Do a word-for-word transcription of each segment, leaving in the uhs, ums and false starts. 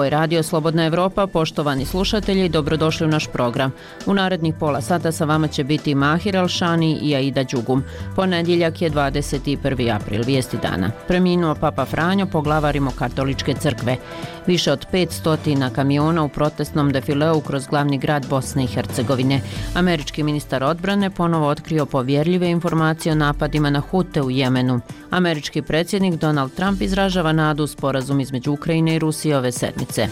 Ovo je Radio Slobodna Evropa, poštovani slušatelji, dobrodošli u naš program. U narednih pola sata sa vama će biti Mahir Alšani i Aida Đugum. Ponedjeljak je dvadeset prvi april, vijesti dana. Preminuo Papa Franjo, poglavarimo katoličke crkve. Više od petsto kamiona u protestnom defileu kroz glavni grad Bosne i Hercegovine. Američki ministar odbrane ponovo otkrio povjerljive informacije o napadima na Hute u Jemenu. Američki predsjednik Donald Trump izražava nadu u sporazum između Ukrajine i Rusije ove sedmice.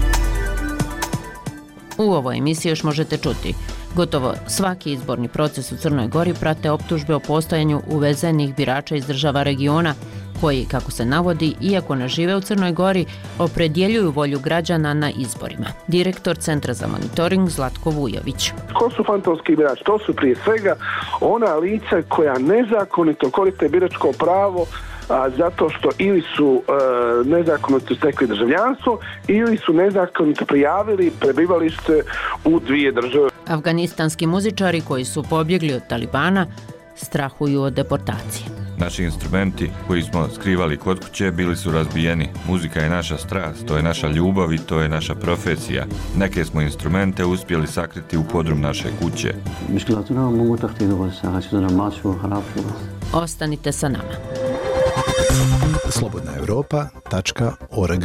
U ovoj emisiji još možete čuti: gotovo svaki izborni proces u Crnoj Gori prate optužbe o postojanju uvezenih birača iz država regiona, koji, kako se navodi, iako ne žive u Crnoj Gori, opredjeljuju volju građana na izborima. Direktor Centra za monitoring Zlatko Vujović. Ko su fantomski birači? To su prije svega ona lica koja nezakonito koriste biračko pravo a, zato što ili su e, nezakonito stekli državljanstvo ili su nezakonito prijavili prebivalište u dvije države. Afganistanski muzičari koji su pobjegli od Talibana strahuju od deportacije. Naši instrumenti koji smo skrivali kod kuće bili su razbijeni. Muzika je naša strast, to je naša ljubav i to je naša profesija. Neke smo instrumente uspjeli sakriti u podrum naše kuće. Ostanite sa nama. slobodna europa tačka org.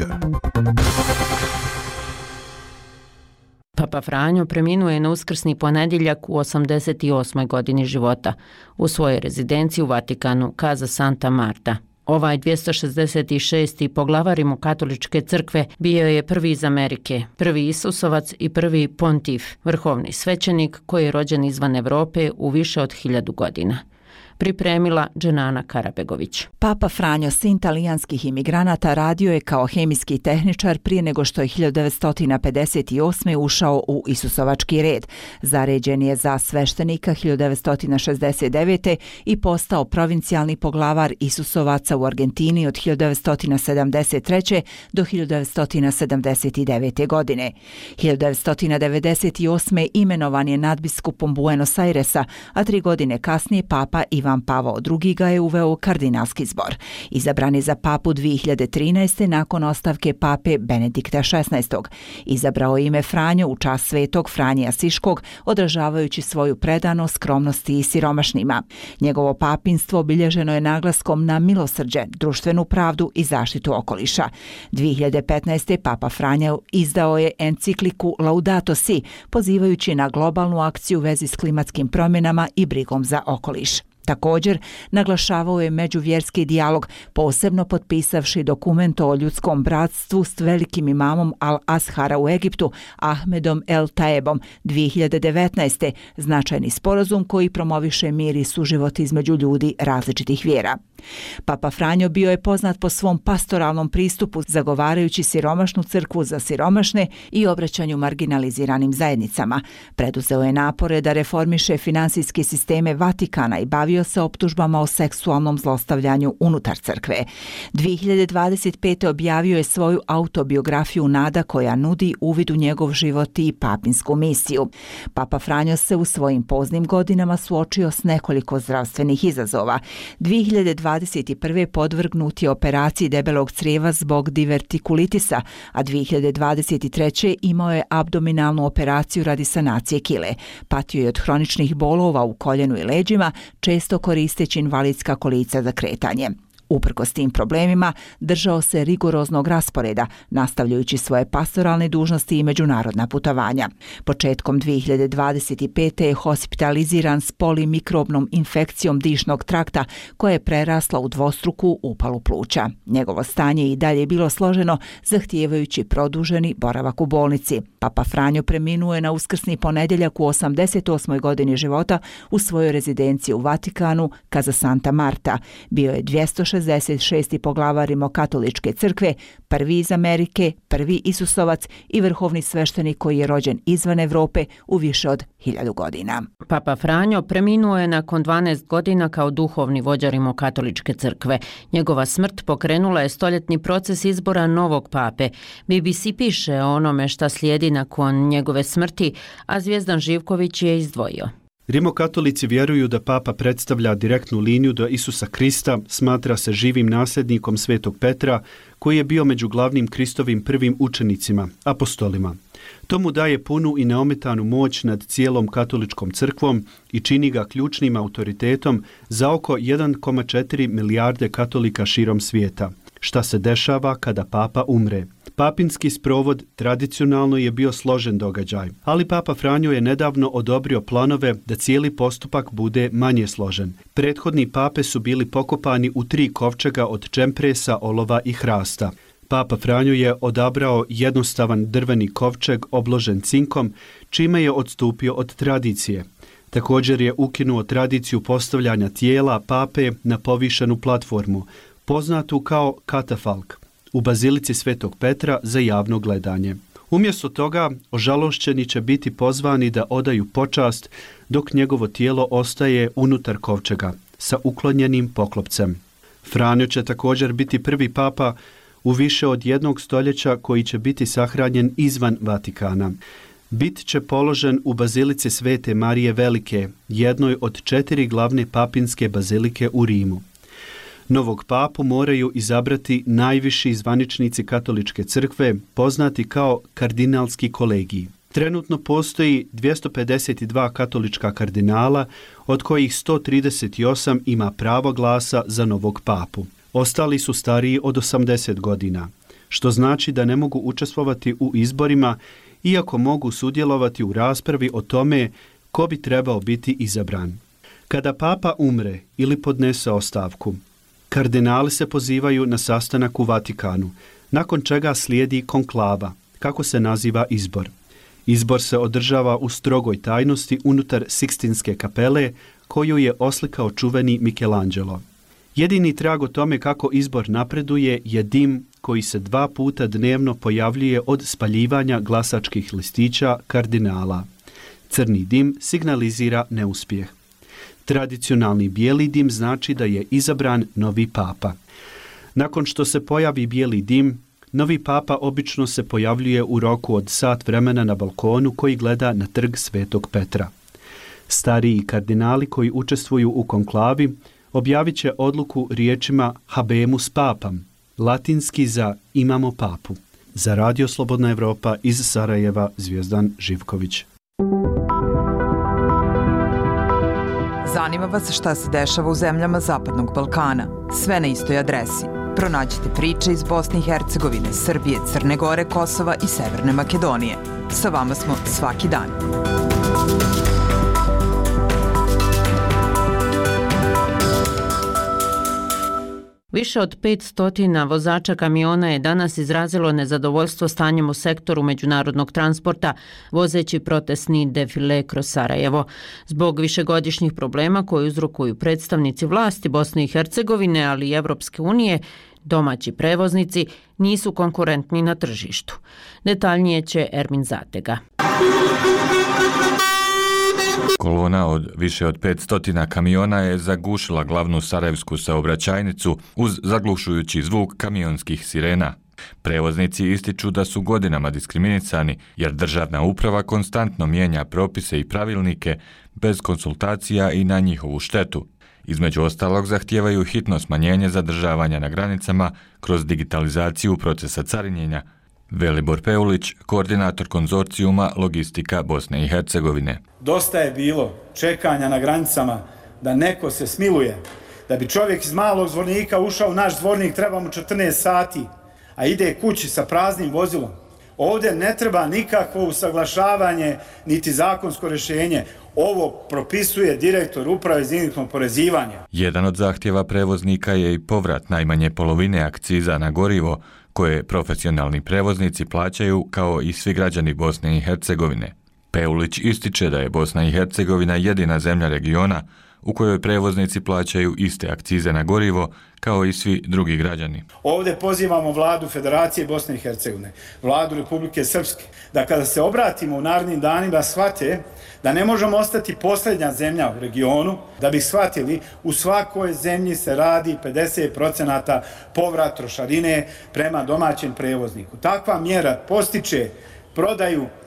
Papa Franjo preminuo je na uskrsni ponedjeljak u osamdeset osmoj godini života u svojoj rezidenciji u Vatikanu, Casa Santa Marta. Ovaj dvjesto šezdeset šesti poglavar katoličke crkve bio je prvi iz Amerike, prvi Isusovac i prvi pontif, vrhovni svećenik koji je rođen izvan Europe u više od hiljadu godina. Pripremila Dženana Karabegović. Papa Franjo, sin talijanskih imigranata, radio je kao hemijski tehničar prije nego što je hiljadu devetsto pedeset osme ušao u Isusovački red. Zaređen je za sveštenika hiljadu devetsto šezdeset devete i postao provincijalni poglavar Isusovaca u Argentini od hiljadu devetsto sedamdeset treće do hiljadu devetsto sedamdeset devete godine. hiljadu devetsto devedeset osme imenovan je nadbiskupom Buenos Airesa, a tri godine kasnije Papa Ivan Pavao drugi ga je uveo u kardinalski zbor. Izabran je za papu dvije hiljade trinaeste. nakon ostavke pape Benedikta šesnaestog. Izabrao ime Franjo u čast svetog Franje Asiškog, odražavajući svoju predanost skromnosti i siromašnima. Njegovo papinstvo obilježeno je naglaskom na milosrđe, društvenu pravdu i zaštitu okoliša. dvije hiljade petnaeste. Papa Franjo izdao je encikliku Laudato Si, pozivajući na globalnu akciju u vezi s klimatskim promjenama i brigom za okoliš. Također, naglašavao je međuvjerski dijalog, posebno potpisavši dokument o ljudskom bratstvu s velikim imamom Al-Ashara u Egiptu, Ahmedom El Taebom dvije hiljade devetnaeste. Značajni sporazum koji promoviše mir i suživot između ljudi različitih vjera. Papa Franjo bio je poznat po svom pastoralnom pristupu, zagovarajući siromašnu crkvu za siromašne i obraćanju marginaliziranim zajednicama. Preduzeo je napore da reformiše finansijske sisteme Vatikana i bavio se optužbama o seksualnom zlostavljanju unutar crkve. dvije hiljade dvadeset pete. objavio je svoju autobiografiju Nada, koja nudi uvid u njegov život i papinsku misiju. Papa Franjo se u svojim poznim godinama suočio s nekoliko zdravstvenih izazova. dvije hiljade dvadeset prve. podvrgnut je operaciji debelog crijeva zbog divertikulitisa, a dvije hiljade dvadeset treće. imao je abdominalnu operaciju radi sanacije kile. Patio je od hroničnih bolova u koljenu i leđima, često koristeći invalidska kolica za kretanje. Uprkos tim problemima, držao se rigoroznog rasporeda, nastavljajući svoje pastoralne dužnosti i međunarodna putovanja. Početkom dvije hiljade dvadeset pete. je hospitaliziran s polimikrobnom infekcijom dišnog trakta, koja je prerasla u dvostruku upalu pluća. Njegovo stanje i dalje je bilo složeno, zahtijevajući produženi boravak u bolnici. Papa Franjo preminuo je na uskrsni ponedjeljak u osamdeset osmoj godini života u svojoj rezidenciji u Vatikanu, Casa Santa Marta. Bio je dvjesto šezdeset šesti poglavar Rimokatoličke crkve, prvi iz Amerike, prvi Isusovac i vrhovni sveštenik koji je rođen izvan Europe u više od hiljadu godina. Papa Franjo preminuo je nakon dvanaest godina kao duhovni vođa Rimokatoličke crkve. Njegova smrt pokrenula je stoljetni proces izbora novog pape. B B C piše o onome šta slijedi nakon njegove smrti, a Zvijezdan Živković je izdvojio. Rimokatolici vjeruju da papa predstavlja direktnu liniju do Isusa Krista, smatra se živim nasljednikom Svetog Petra, koji je bio među glavnim Kristovim prvim učenicima, apostolima. To mu daje punu i neometanu moć nad cijelom katoličkom crkvom i čini ga ključnim autoritetom za oko jedan zarez četiri milijarde katolika širom svijeta. Šta se dešava kada papa umre? Papinski sprovod tradicionalno je bio složen događaj, ali papa Franjo je nedavno odobrio planove da cijeli postupak bude manje složen. Prethodni pape su bili pokopani u tri kovčega od čempresa, olova i hrasta. Papa Franjo je odabrao jednostavan drveni kovčeg obložen cinkom, čime je odstupio od tradicije. Također je ukinuo tradiciju postavljanja tijela pape na povišenu platformu, poznatu kao katafalk, u bazilici Svetog Petra za javno gledanje. Umjesto toga, ožalošćeni će biti pozvani da odaju počast, dok njegovo tijelo ostaje unutar kovčega, sa uklonjenim poklopcem. Franjo će također biti prvi papa u više od jednog stoljeća koji će biti sahranjen izvan Vatikana. Bit će položen u bazilici Svete Marije Velike, jednoj od četiri glavne papinske bazilike u Rimu. Novog papu moraju izabrati najviši zvaničnici katoličke crkve, poznati kao kardinalski kolegiji. Trenutno postoji dvjesto pedeset dva katolička kardinala, od kojih sto trideset osam ima pravo glasa za novog papu. Ostali su stariji od osamdeset godina, što znači da ne mogu učestvovati u izborima, iako mogu sudjelovati u raspravi o tome ko bi trebao biti izabran. Kada papa umre ili podnese ostavku, kardinali se pozivaju na sastanak u Vatikanu, nakon čega slijedi konklava, kako se naziva izbor. Izbor se održava u strogoj tajnosti unutar Sikstinske kapele, koju je oslikao čuveni Michelangelo. Jedini trag o tome kako izbor napreduje je dim koji se dva puta dnevno pojavljuje od spaljivanja glasačkih listića kardinala. Crni dim signalizira neuspjeh. Tradicionalni bijeli dim znači da je izabran novi papa. Nakon što se pojavi bijeli dim, novi papa obično se pojavljuje u roku od sat vremena na balkonu koji gleda na trg Svetog Petra. Stariji kardinali koji učestvuju u konklavi objavit će odluku riječima Habemus Papam, latinski za imamo papu. Za Radio Slobodna Evropa iz Sarajeva, Zvijezdan Živković. Zanima vas šta se dešava u zemljama Zapadnog Balkana? Sve na istoj adresi. Pronađite priče iz Bosne i Hercegovine, Srbije, Crne Gore, Kosova i Severne Makedonije. Sa vama smo svaki dan. Više od petsto vozača kamiona je danas izrazilo nezadovoljstvo stanjem u sektoru međunarodnog transporta, vozeći protestni defile kroz Sarajevo. Zbog višegodišnjih problema koji uzrokuju predstavnici vlasti Bosne i Hercegovine, ali i Evropske unije, domaći prevoznici nisu konkurentni na tržištu. Detaljnije će Ermin Zatega. Kolona od više od petsto kamiona je zagušila glavnu sarajevsku saobraćajnicu uz zaglušujući zvuk kamionskih sirena. Prevoznici ističu da su godinama diskriminisani jer državna uprava konstantno mijenja propise i pravilnike bez konsultacija i na njihovu štetu. Između ostalog zahtijevaju hitno smanjenje zadržavanja na granicama kroz digitalizaciju procesa carinjenja. Velibor Peulić, koordinator konzorcijuma Logistika Bosne i Hercegovine. Dosta je bilo čekanja na granicama da neko se smiluje. Da bi čovjek iz malog Zvornika ušao u naš Zvornik treba mu četrnaest sati, a ide kući sa praznim vozilom. Ovdje ne treba nikakvo usaglašavanje niti zakonsko rješenje. Ovo propisuje direktor uprave za indirektno oporezivanje. Jedan od zahtjeva prevoznika je i povrat najmanje polovine akciza na gorivo koje profesionalni prevoznici plaćaju kao i svi građani Bosne i Hercegovine. Peulić ističe da je Bosna i Hercegovina jedina zemlja regiona u kojoj prevoznici plaćaju iste akcize na gorivo kao i svi drugi građani. Ovdje pozivamo vladu Federacije Bosne i Hercegovine, vladu Republike Srpske, da kada se obratimo u narednim danima shvate da ne možemo ostati posljednja zemlja u regionu, da bi shvatili u svakoj zemlji se radi pedeset procenata povrat trošarine prema domaćem prevozniku. Takva mjera postiče prodaju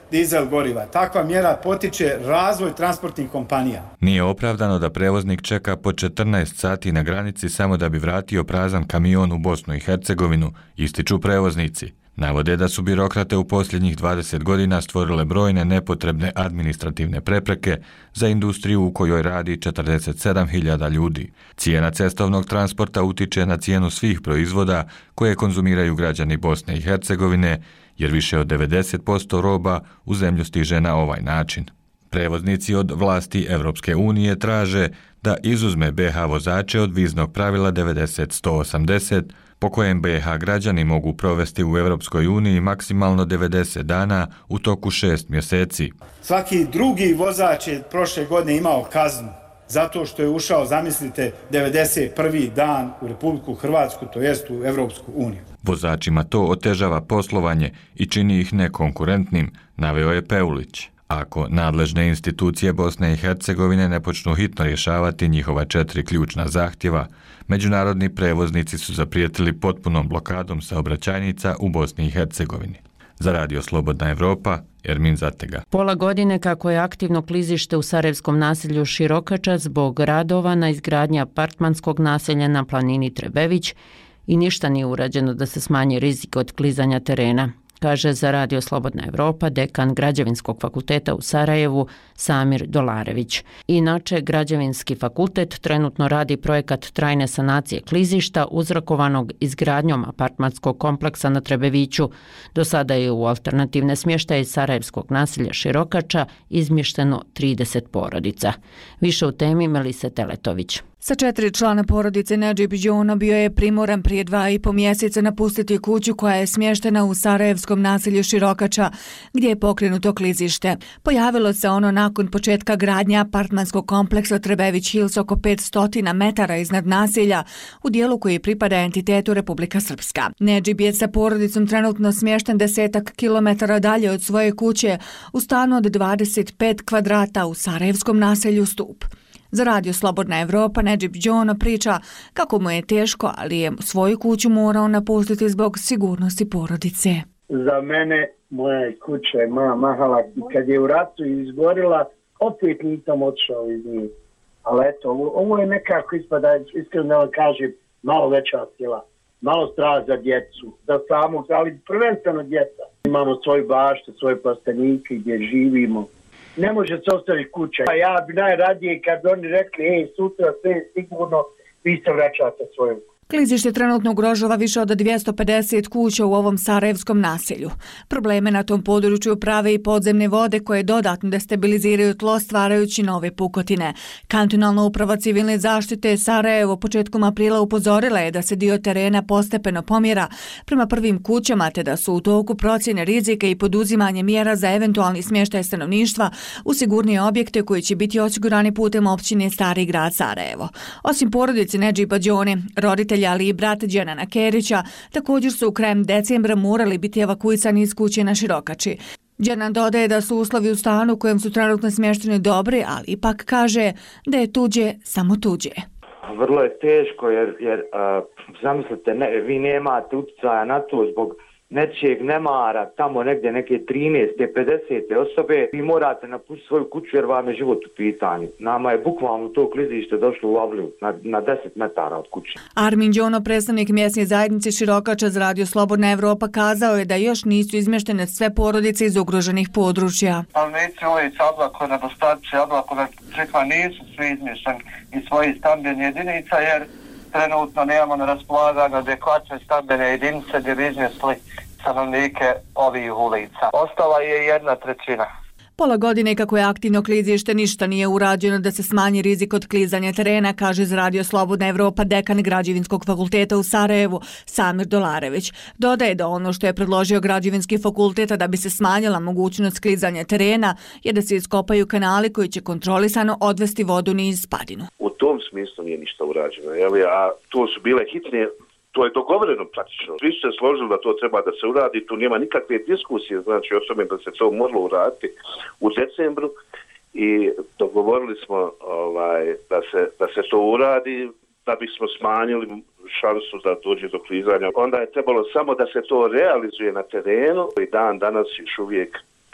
dizel goriva. Takva mjera potiče razvoj transportnih kompanija. Nije opravdano da prevoznik čeka po četrnaest sati na granici samo da bi vratio prazan kamion u Bosnu i Hercegovinu, ističu prevoznici. Navode da su birokrate u posljednjih dvadeset godina stvorile brojne nepotrebne administrativne prepreke za industriju u kojoj radi četrdeset sedam hiljada ljudi. Cijena cestovnog transporta utiče na cijenu svih proizvoda koje konzumiraju građani Bosne i Hercegovine, jer više od devedeset posto roba u zemlju stiže na ovaj način. Prevoznici od vlasti Evropske unije traže da izuzme B H vozače od viznog pravila devedeset sto osamdeset, po kojem B H građani mogu provesti u Evropskoj uniji maksimalno devedeset dana u toku šest mjeseci. Svaki drugi vozač je prošle godine imao kaznu zato što je ušao, zamislite, devedeset prvi dan u Republiku Hrvatsku, to jest u Evropsku uniju. Vozačima to otežava poslovanje i čini ih nekonkurentnim, naveo je Peulić. Ako nadležne institucije Bosne i Hercegovine ne počnu hitno rješavati njihova četiri ključna zahtjeva, međunarodni prevoznici su zaprijetili potpunom blokadom saobraćajnica u Bosni i Hercegovini. Za Radio Slobodna Evropa, Ermin Zatega. Pola godine kako je aktivno klizište u sarajevskom naselju Širokača zbog radova na izgradnji apartmanskog naselja na planini Trebević i ništa nije urađeno da se smanji rizik od klizanja terena, kaže za Radio Slobodna Evropa dekan Građevinskog fakulteta u Sarajevu Samir Dolarević. Inače, Građevinski fakultet trenutno radi projekat trajne sanacije klizišta uzrokovanog izgradnjom apartmanskog kompleksa na Trebeviću. Do sada je u alternativne smještaje sarajevskog naselja Širokača izmješteno trideset porodica. Više u temi Melise Teletović. Sa četiri člana porodice Nedžib Džona bio je primoran prije dva i po mjeseca napustiti kuću koja je smještena u sarajevskom naselju Širokača, gdje je pokrenuto klizište. Pojavilo se ono nakon početka gradnje apartmanskog kompleksa Trebević Hills oko petsto metara iznad naselja, u dijelu koji pripada entitetu Republika Srpska. Nedžib je sa porodicom trenutno smješten desetak kilometara dalje od svoje kuće u stanu od dvadeset pet kvadrata u sarajevskom naselju Stup. Za Radio Slobodna Evropa Nedžib Džona priča kako mu je teško, ali je svoju kuću morao napustiti zbog sigurnosti porodice. Za mene moja kuća je moja mahala i kad je u ratu izgorila, opet nisam otišao iz njih. Ali eto, ovo, ovo je nekako ispada, iskreno da vam kažem, malo veća sila, malo strah za djecu, za samog, ali prvenstveno djeca. Imamo svoju baštu, svoje plastenike gdje živimo. Ne može se ostaviti kuća. A ja bi najradije kad oni rekli, ej, sutra sve je sigurno, vi se vraćate svojom. Klizište trenutno ugrožava više od dvjesto pedeset kuća u ovom sarajevskom naselju. Probleme na tom području prave i podzemne vode koje dodatno destabiliziraju tlo stvarajući nove pukotine. Kantonalna uprava civilne zaštite Sarajevo početkom aprila upozorila je da se dio terena postepeno pomjera prema prvim kućama te da su u toku procjene rizika i poduzimanje mjera za eventualni smještaj stanovništva u sigurnije objekte koji će biti osigurani putem općine Stari grad Sarajevo. Osim porodice Nedžiba Džone, roditelji ali i brat Dženana Kerića također su krajem decembra morali biti evakuisani iz kuće na Širokači. Dženan dodaje da su uslovi u stanu u kojem su trenutno smješteni dobri, ali ipak kaže da je tuđe samo tuđe. Vrlo je teško jer, jer uh, zamislite, ne, vi nemate utjecaja na to zbog nečijeg nemara, tamo negdje neke trinaeste, pedesete osobe, vi morate napustiti svoju kuću jer vam je život u pitanju. Nama je bukvalno to klizište došlo u avliju na, na deset metara od kuće. Armin Džono, predstavnik mjesne zajednice Širokača za Radio Slobodna Evropa, kazao je da još nisu izmještene sve porodice iz ugroženih područja. Stanovnici ulica Oblako, nedostaci Oblako, Crkva nisu svi izmješteni iz svojih stambenih jedinica jer trenutno nemamo na raspolaganju adekvatne stambene jedinice gdje bi izmjestili stanovnike ovih ulica. Ostala je jedna trećina. Pola godine kako je aktivno klizište ništa nije urađeno da se smanji rizik od klizanja terena, kaže za Radio Slobodna Evropa dekan Građevinskog fakulteta u Sarajevu Samir Dolarević. Dodaje da ono što je predložio Građevinski fakultet da bi se smanjila mogućnost klizanja terena je da se iskopaju kanali koji će kontrolisano odvesti vodu niz padinu. U tom smislu nije ništa urađeno, jeli? A to su bile hitne. To je dogovoreno praktično. Svi su se složili da to treba da se uradi, tu nema nikakve diskusije, znači o tome da se to moglo uraditi u decembru i dogovorili smo ovaj, da, se, da se to uradi da bismo smanjili šansu da dođe do klizanja. Onda je trebalo samo da se to realizuje na terenu i dan danas još uvijek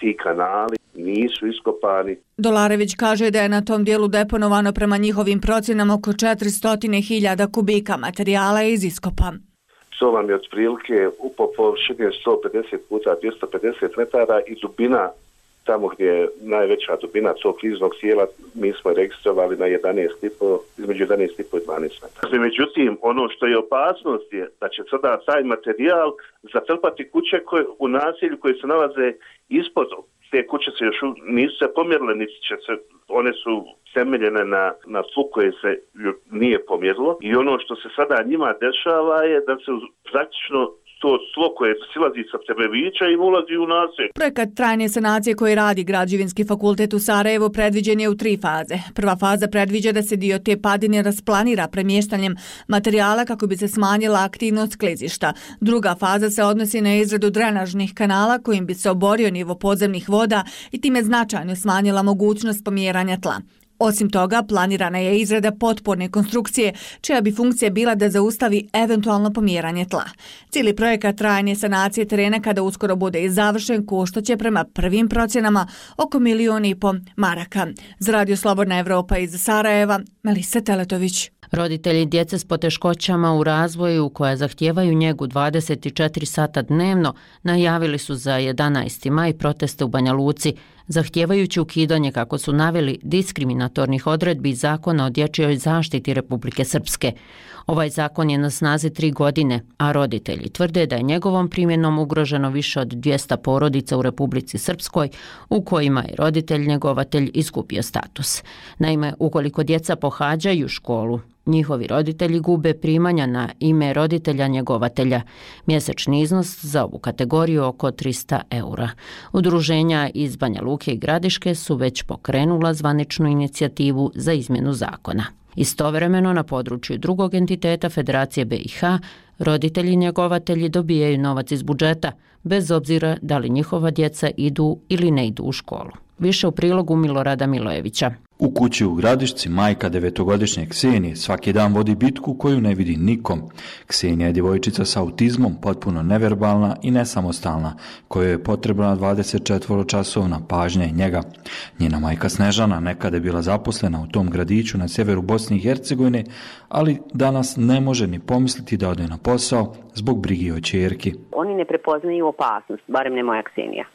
ti kanali nisu iskopani. Dolarević kaže da je na tom dijelu deponovano prema njihovim procjenama oko četiristo hiljada kubika materijala iz iskopa. To vam je otprilike po površini sto pedeset puta dvjesto pedeset metara i dubina, tamo gdje je najveća dubina tog kliznog tijela, mi smo registrovali na jedanaest i po, između jedanaest i po i dvanaest metara. Međutim, ono što je opasnost je da će sada taj materijal zatrpati kuće koje, u naselju koje se nalaze ispod. Te kuće se još nisu se pomjerile, niti će se, one su temeljene na, na tlu koje se nije pomjerilo i ono što se sada njima dešava je da se praktično to tlo koje silazi sa Tebevića i ulazi u naselje. Projekat trajne sanacije koji radi Građevinski fakultet u Sarajevu predviđen je u tri faze. Prva faza predviđa da se dio te padine rasplanira premještanjem materijala kako bi se smanjila aktivnost klizišta. Druga faza se odnosi na izradu drenažnih kanala kojim bi se oborio nivo podzemnih voda i time značajno smanjila mogućnost pomjeranja tla. Osim toga, planirana je izrada potporne konstrukcije, čija bi funkcija bila da zaustavi eventualno pomjeranje tla. Cijeli projekat trajne sanacije terena kada uskoro bude i završen koštaće prema prvim procjenama oko milion i po maraka. Za Radio Slobodna Evropa iz Sarajeva, Melisa Teletović. Roditelji djece s poteškoćama u razvoju koja zahtijevaju njegu dvadeset četiri sata dnevno najavili su za jedanaesti maj proteste u Banja Luci, zahtijevajući ukidanje, kako su naveli, diskriminatornih odredbi Zakona o dječjoj zaštiti Republike Srpske. Ovaj zakon je na snazi tri godine, a roditelji tvrde da je njegovom primjenom ugroženo više od dvjesto porodica u Republici Srpskoj u kojima je roditelj njegovatelj izgubio status. Naime, ukoliko djeca pohađaju školu, njihovi roditelji gube primanja na ime roditelja njegovatelja. Mjesečni iznos za ovu kategoriju oko tristo eura. Udruženja iz Banja Luke i Gradiške su već pokrenula zvaničnu inicijativu za izmjenu zakona. Istovremeno na području drugog entiteta Federacije B i H roditelji njegovatelji dobijaju novac iz budžeta, bez obzira da li njihova djeca idu ili ne idu u školu. Više u prilogu Milorada Milojevića. U kući u Gradišci majka devetogodišnje Ksenije svaki dan vodi bitku koju ne vidi nikom. Ksenija je djevojčica s autizmom, potpuno neverbalna i nesamostalna, kojoj je potrebna dvadeset četiri časovna pažnja i njega. Njena majka Snežana nekada je bila zaposlena u tom gradiću na sjeveru Bosne i Hercegovine, ali danas ne može ni pomisliti da ode na posao zbog brigi o ćerki. Oni ne prepoznaju opasnost, barem ne moja Ksenija.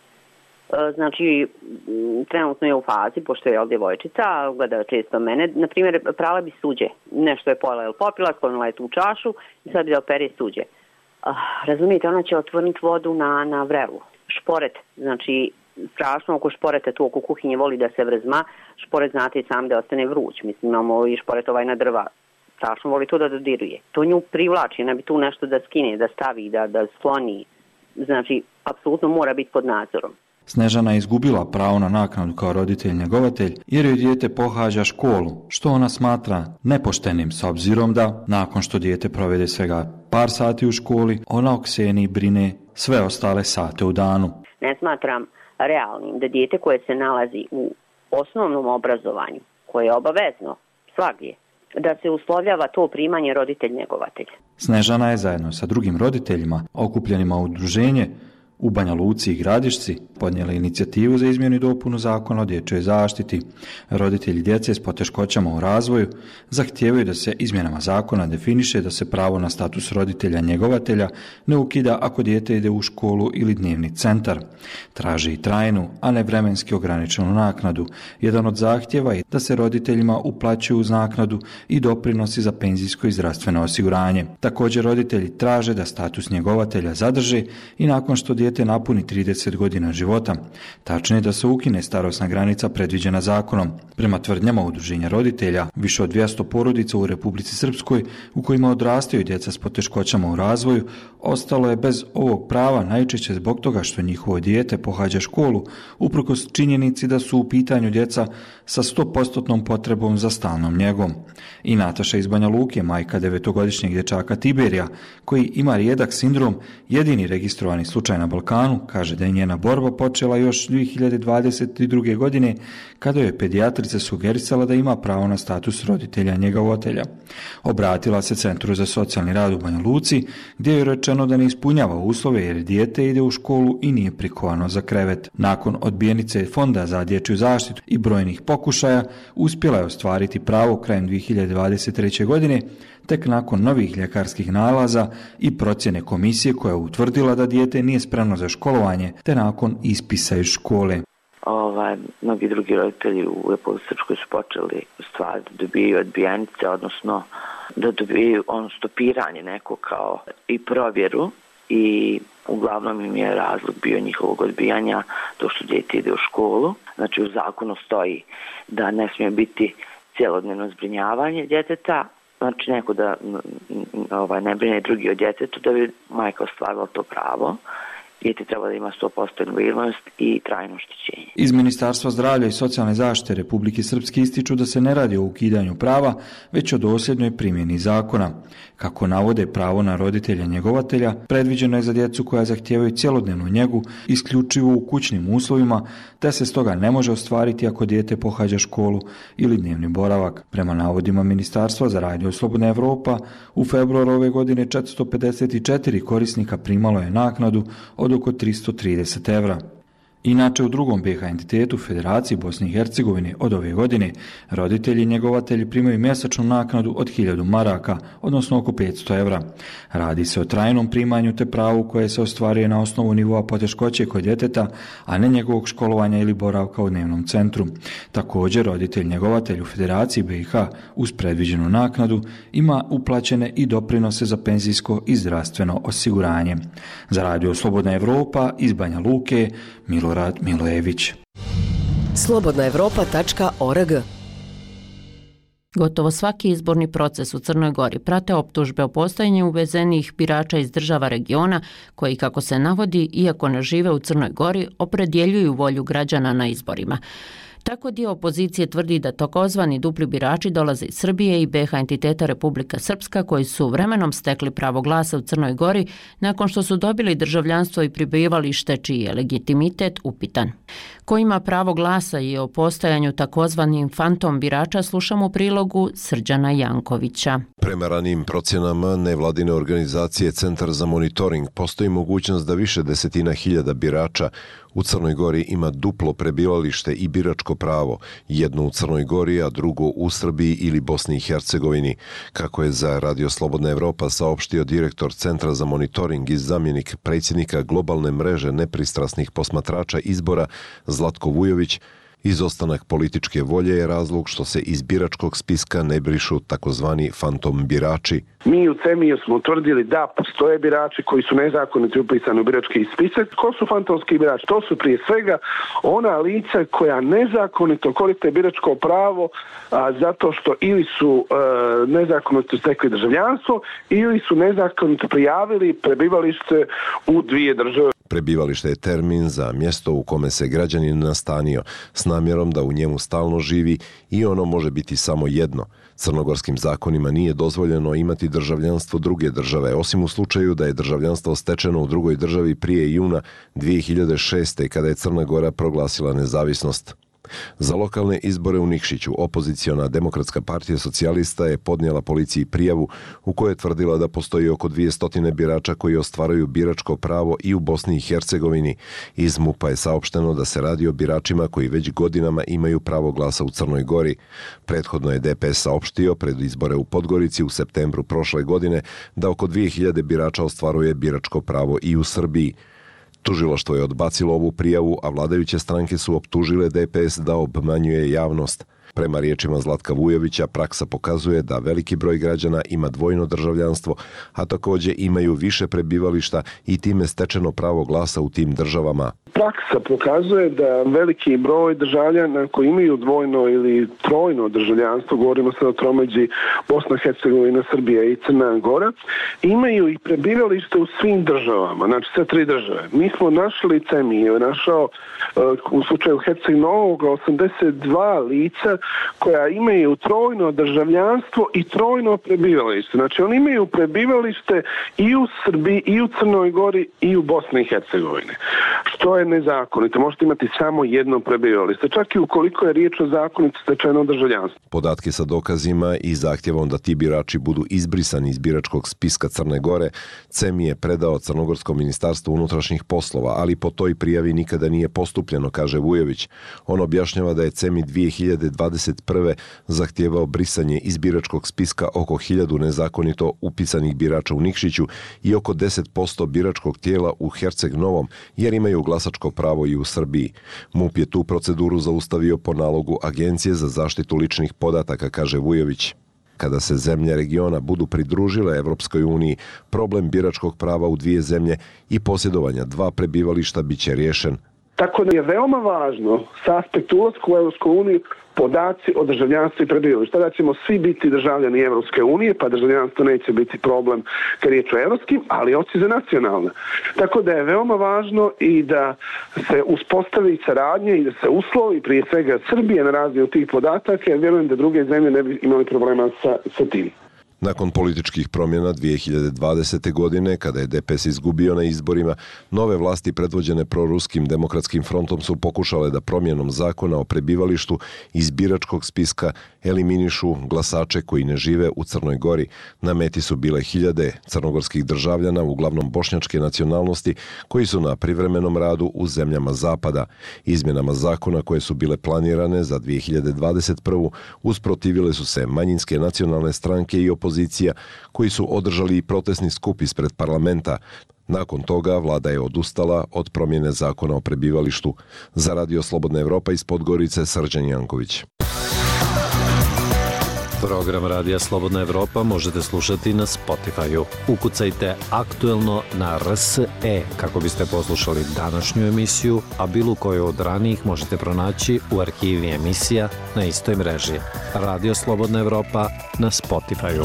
Znači, trenutno je u fazi, pošto je ovdje djevojčica, gleda često mene, na primjer, prala bi suđe. Nešto je pojela ili popila, sklonila je tu čašu i sad bi da opere suđe. Uh, razumijete, ona će otvoriti vodu na, na vrelu. Šporet, znači, strašno oko šporeta, tu oko kuhinje voli da se vrzma. Šporet, znate, sam da ostane vruć. Mislim, imamo i šporet ovaj na drva. Strašno voli to da dodiruje. To nju privlači, ona bi tu nešto da skine, da stavi, da, da sloni. Znači, apsolutno mora biti pod nadzorom. Snežana je izgubila pravo na naknadu kao roditelj njegovatelj jer joj dijete pohađa školu, što ona smatra nepoštenim s obzirom da, nakon što dijete provede svega par sati u školi, ona o Kseniji brine sve ostale sate u danu. Ne smatram realnim da dijete koje se nalazi u osnovnom obrazovanju, koje je obavezno svagdje, da se uslovljava to primanje roditelj njegovatelj. Snežana je zajedno sa drugim roditeljima okupljenima u udruženje u Banja Luci i Gradišci podnijela inicijativu za izmjenu i dopunu Zakona o dječjoj zaštiti. Roditelji djece s poteškoćama u razvoju zahtijevaju da se izmjenama zakona definiše da se pravo na status roditelja njegovatelja ne ukida ako dijete ide u školu ili dnevni centar. Traže i trajnu, a ne vremenski ograničenu naknadu. Jedan od zahtjeva je da se roditeljima uplaćuju uz naknadu i doprinosi za penzijsko i zdravstveno osiguranje. Također roditelji traže da status njegovatelja zadrže i nakon što dijete napuni trideset godina života. Tačnije da se ukine starosna granica predviđena zakonom. Prema tvrdnjama udruženja roditelja, više od dvjesto porodica u Republici Srpskoj u kojima odrastaju djeca s poteškoćama u razvoju, ostalo je bez ovog prava najčešće zbog toga što njihovo dijete pohađa školu, uprkos činjenici da su u pitanju djeca sa sto posto potrebom za stalnom njegom. I Nataša iz Banja Luke, majka devetogodišnjeg dječaka Tiberija, koji ima rijedak sindrom, jedini registrovani slučaj na Balkanu kaže da je njena borba počela još dvije hiljade dvadeset druge. godine kada je pedijatrica sugerisala da ima pravo na status roditelja njegovatelja. Obratila se Centru za socijalni rad u Banja Luci gdje je rečeno da ne ispunjava uslove jer dijete ide u školu i nije prikovano za krevet. Nakon odbijenice Fonda za dječju zaštitu i brojnih pokušaja uspjela je ostvariti pravo krajem dvije hiljade dvadeset treće. godine, tek nakon novih ljekarskih nalaza i procjene komisije koja je utvrdila da dijete nije spremno za školovanje, te nakon ispisa iz škole. Ovaj, mnogi drugi roditelji u Republici Srpskoj su počeli stvari da dobijaju odbijenice, odnosno da dobijaju on stopiranje neko kao i provjeru i uglavnom im je razlog bio njihovog odbijanja to što dijete ide u školu. Znači u zakonu stoji da ne smije biti cjelodnevno zbrinjavanje djeteta, znači neko da ovaj, ne brine drugi o djetetu da bi majka ostvarila to pravo. Dijete treba da ima sto posto invalidnost i trajno oštećenje. Iz Ministarstva zdravlja i socijalne zaštite Republike Srpske ističu da se ne radi o ukidanju prava, već o dosljednoj primjeni zakona. Kako navode, pravo na roditelja njegovatelja predviđeno je za djecu koja zahtijevaju cjelodnevnu njegu isključivo u kućnim uslovima, te se stoga ne može ostvariti ako dijete pohađa školu ili dnevni boravak. Prema navodima Ministarstva za Radio Slobodna Evropa, u februaru ove godine četiristo pedeset četiri korisnika primalo je naknadu od oko tristo trideset evra. Inače, u drugom be ha entitetu Federaciji Bosne i Hercegovine od ove godine roditelji i njegovatelji primaju mjesečnu naknadu od hiljadu maraka, odnosno oko petsto evra. Radi se o trajnom primanju te pravu koje se ostvaruje na osnovu nivoa poteškoće kod djeteta, a ne njegovog školovanja ili boravka u dnevnom centru. Također, roditelj njegovatelj u Federaciji be ha uz predviđenu naknadu ima uplaćene i doprinose za penzijsko i zdravstveno osiguranje. Za Radio Slobodna Evropa iz Banja Luke, Milorad Milojević. slobodna evropa tačka org. Gotovo svaki izborni proces u Crnoj Gori prate optužbe o postojanju uvezenih birača iz država regiona koji, kako se navodi, iako ne žive u Crnoj Gori, opredjeljuju volju građana na izborima. Tako dio opozicije tvrdi da takozvani dupli birači dolaze iz Srbije i be ha entiteta Republika Srpska koji su vremenom stekli pravo glasa u Crnoj Gori nakon što su dobili državljanstvo i prebivalište čiji je legitimitet upitan. Ko ima pravo glasa i o postojanju takozvanim fantom birača slušamo u prilogu Srđana Jankovića. Prema ranijim procjenama nevladine organizacije Centar za monitoring postoji mogućnost da više desetina hiljada birača u Crnoj Gori ima duplo prebivalište i biračko pravo, jedno u Crnoj Gori, a drugo u Srbiji ili Bosni i Hercegovini, kako je za Radio Slobodna Evropa saopštio direktor Centra za monitoring i zamjenik predsjednika globalne mreže nepristrasnih posmatrača izbora Zlatko Vujović. Izostanak političke volje je razlog što se iz biračkog spiska ne brišu takozvani fantom birači. Mi u CEMI-u smo utvrdili da postoje birači koji su nezakonito upisani u birački spisak. Ko su fantomski birači? To su prije svega ona lica koja nezakonito koriste biračko pravo a, zato što ili su a, nezakonito stekli državljanstvo ili su nezakonito prijavili prebivalište u dvije države. Prebivalište je termin za mjesto u kome se građanin nastanio s namjerom da u njemu stalno živi i ono može biti samo jedno. Crnogorskim zakonima nije dozvoljeno imati državljanstvo druge države, osim u slučaju da je državljanstvo stečeno u drugoj državi prije juna dvije hiljade šeste. kada je Crna Gora proglasila nezavisnost. Za lokalne izbore u Nikšiću opoziciona Demokratska partija socijalista je podnijela policiji prijavu u kojoj je tvrdila da postoji oko dvjesto birača koji ostvaruju biračko pravo i u Bosni i Hercegovini. Iz MUP-a je saopšteno da se radi o biračima koji već godinama imaju pravo glasa u Crnoj Gori. Prethodno je de pe es saopštio pred izbore u Podgorici u septembru prošle godine da oko dvije hiljade birača ostvaruje biračko pravo i u Srbiji. Tužilaštvo je odbacilo ovu prijavu, a vladajuće stranke su optužile de pe es da obmanjuje javnost. Prema riječima Zlatka Vujovića, praksa pokazuje da veliki broj građana ima dvojno državljanstvo, a također imaju više prebivališta i time stečeno pravo glasa u tim državama. Praksa pokazuje da veliki broj državljana koji imaju dvojno ili trojno državljanstvo, govorimo sad o tromeđi Bosna, Hercegovina, Srbija i Crna Gora, imaju i prebivalište u svim državama, znači sve tri države. Mi smo našli, CEMI je našao u slučaju Herceg Novog osamdeset dva lica koja imaju trojno državljanstvo i trojno prebivalište. Znači oni imaju prebivalište i u Srbiji, i u Crnoj Gori, i u Bosni i Hercegovini. Što je nezakonito. Možete imati samo jedno prebivalište, čak i ukoliko je riječ o zakonito stečenom državljanstvu. Podatke sa dokazima i zahtjevom da ti birači budu izbrisani iz biračkog spiska Crne Gore, C E M je predao Crnogorskom ministarstvu unutrašnjih poslova, ali po toj prijavi nikada nije postupljeno, kaže Vujović. On objašnjava da je C E M i dvije hiljade dvadeset prve zahtijevao brisanje iz biračkog spiska oko hiljadu nezakonito upisanih birača u Nikšiću i oko deset posto biračkog tijela u Herceg Novom, jer imaju glasačko pravo i u Srbiji. MUP je tu proceduru zaustavio po nalogu Agencije za zaštitu ličnih podataka, kaže Vujović. Kada se zemlje regiona budu pridružile Evropskoj uniji, problem biračkog prava u dvije zemlje i posjedovanja dva prebivališta bit će riješen. Tako da je veoma važno sa aspekta ulaska u Evropsku uniju podaci o državljanstvu i prebivalištu. Tada ćemo svi biti državljani Evropske unije, pa državljanstvo neće biti problem kad je riječ o evropskim, ali oci za nacionalne. Tako da je veoma važno i da se uspostavi saradnje i da se uslovi prije svega Srbije na razmjenu tih podataka, jer vjerujem da druge zemlje ne bi imali problema sa, sa tim. Nakon političkih promjena dvije hiljade dvadesete. godine, kada je D P S izgubio na izborima, nove vlasti predvođene proruskim demokratskim frontom su pokušale da promjenom zakona o prebivalištu iz biračkog spiska eliminišu glasače koji ne žive u Crnoj Gori. Na meti su bile hiljade crnogorskih državljana, uglavnom bošnjačke nacionalnosti, koji su na privremenom radu u zemljama zapada. Izmjenama zakona koje su bile planirane za dvije hiljade dvadeset prvu. usprotivile su se manjinske nacionalne stranke i opozicija, koji su održali i protestni skup ispred parlamenta. Nakon toga vlada je odustala od promjene zakona o prebivalištu. Za Radio Slobodna Evropa iz Podgorice, Srđan Janković. Program Radija Slobodna Evropa možete slušati na Spotify-u. Ukucajte aktuelno na R S E kako biste poslušali današnju emisiju, a bilo koju od ranijih možete pronaći u arhivi emisija na istoj mreži. Radio Slobodna Evropa na Spotify-u.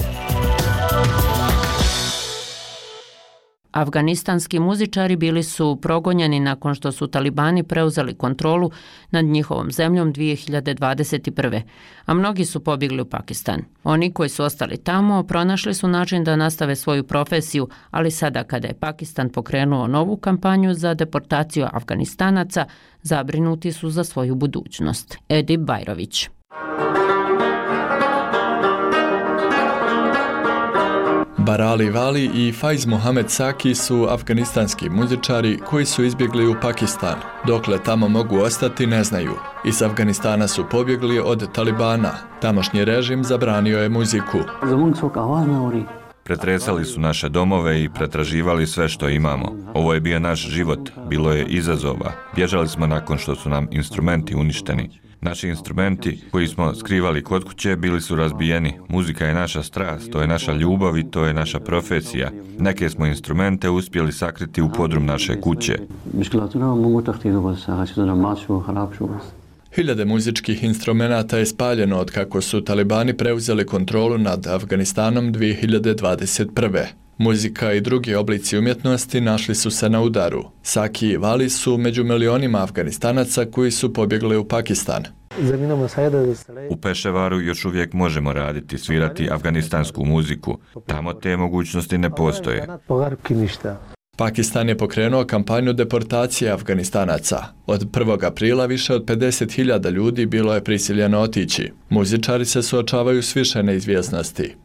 Afganistanski muzičari bili su progonjeni nakon što su talibani preuzeli kontrolu nad njihovom zemljom dvije hiljade dvadeset prve. a mnogi su pobjegli u Pakistan. Oni koji su ostali tamo pronašli su način da nastave svoju profesiju, ali sada kada je Pakistan pokrenuo novu kampanju za deportaciju Afganistanaca, zabrinuti su za svoju budućnost. Edi Bajrović. Barali Vali i Faiz Mohamed Saki su afganistanski muzičari koji su izbjegli u Pakistan. Dokle tamo mogu ostati ne znaju. Iz Afganistana su pobjegli od Talibana. Tamošnji režim zabranio je muziku. Pretresali su naše domove i pretraživali sve što imamo. Ovo je bio naš život, bilo je izazova. Bježali smo nakon što su nam instrumenti uništeni. Naši instrumenti koji smo skrivali kod kuće bili su razbijeni. Muzika je naša strast, to je naša ljubav i to je naša profesija. Neke smo instrumente uspjeli sakriti u podrum naše kuće. Hiljade muzičkih instrumenata je spaljeno od kako su talibani preuzeli kontrolu nad Afganistanom dvije hiljade dvadeset prve. Muzika i drugi oblici umjetnosti našli su se na udaru. Saki i Vali su među milionima Afganistanaca koji su pobjegli u Pakistan. U Peševaru još uvijek možemo raditi, svirati afganistansku muziku. Tamo te mogućnosti ne postoje. Pakistan je pokrenuo kampanju deportacije Afganistanaca. Od prvog aprila više od pedeset hiljada ljudi bilo je prisiljeno otići. Muzičari se suočavaju s više neizvjesnosti.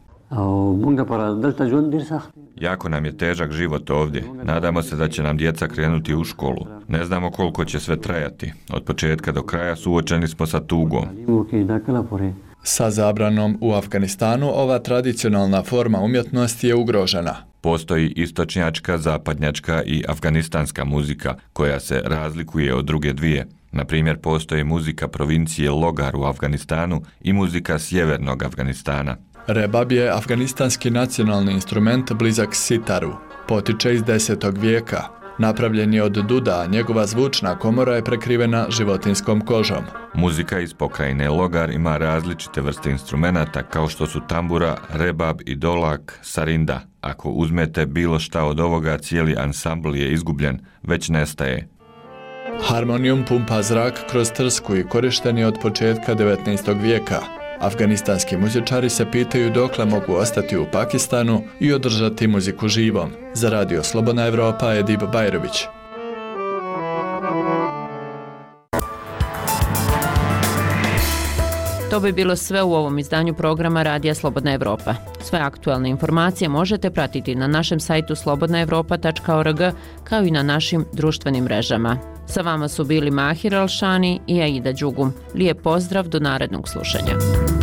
Jako nam je težak život ovdje. Nadamo se da će nam djeca krenuti u školu. Ne znamo koliko će sve trajati. Od početka do kraja suočeni smo sa tugom. Sa zabranom u Afganistanu ova tradicionalna forma umjetnosti je ugrožena. Postoji istočnjačka, zapadnjačka i afganistanska muzika koja se razlikuje od druge dvije. Na primjer, postoji muzika provincije Logar u Afganistanu i muzika sjevernog Afganistana. Rebab je afganistanski nacionalni instrument blizak sitaru. Potiče iz desetog vijeka. Napravljen je od duda, a njegova zvučna komora je prekrivena životinskom kožom. Muzika iz pokrajine Logar ima različite vrste instrumenata kao što su tambura, rebab i dolak, sarinda. Ako uzmete bilo šta od ovoga, cijeli ansambl je izgubljen, već nestaje. Harmonijum pumpa zrak kroz trsku i korišten je od početka devetnaestog vijeka. Afganistanski muzičari se pitaju dokle mogu ostati u Pakistanu i održati muziku živom. Za Radio Slobodna Evropa, Edip Bajrović. To bi bilo sve u ovom izdanju programa Radija Slobodna Evropa. Sve aktualne informacije možete pratiti na našem sajtu slobodna evropa tačka org kao i na našim društvenim mrežama. Sa vama su bili Mahir Alšani i Aida Đugum. Lijep pozdrav do narednog slušanja.